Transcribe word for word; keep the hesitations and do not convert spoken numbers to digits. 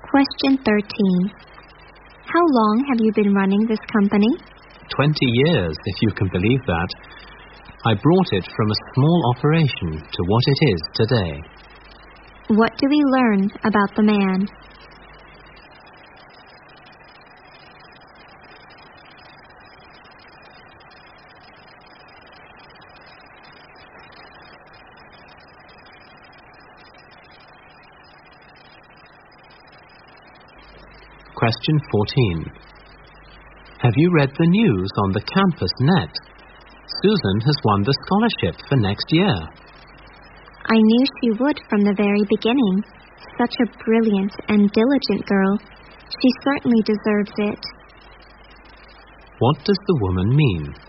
Question thirteen. How long have you been running this company? Twenty years, if you can believe that. I brought it from a small operation to what it is today. What do we learn about the man? Question fourteen. Have you read the news on the campus net? Susan has won the scholarship for next year. I knew she would from the very beginning. Such a brilliant and diligent girl. She certainly deserves it. What does the woman mean?